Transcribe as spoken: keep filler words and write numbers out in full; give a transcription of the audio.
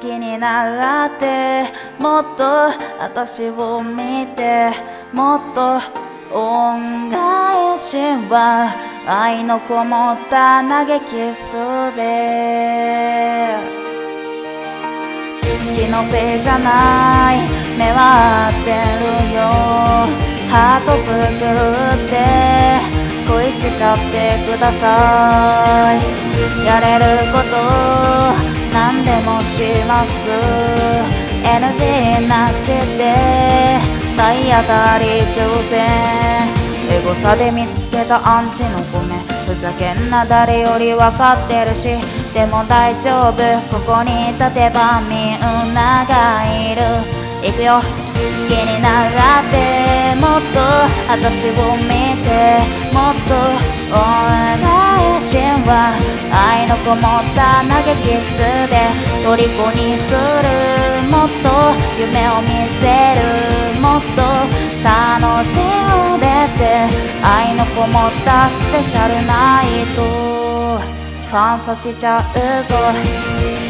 きになってもっと私を見てもっと恩返しは愛のこもった投げキスで気のせいじゃない目は合ってるよハート作って恋しちゃってくださいやれること何でもします エヌジー なしで体当たり挑戦エゴサで見つけたアンチのコメふざけんな誰より分かってるしでも大丈夫ここに立てばみんながいる行くよ好きになってもっと私を見てもっと恩返しは愛のこもった投げキスで虜にするもっと夢を見せるもっと楽しんでて愛のこもったスペシャルナイトファンさしちゃうぞ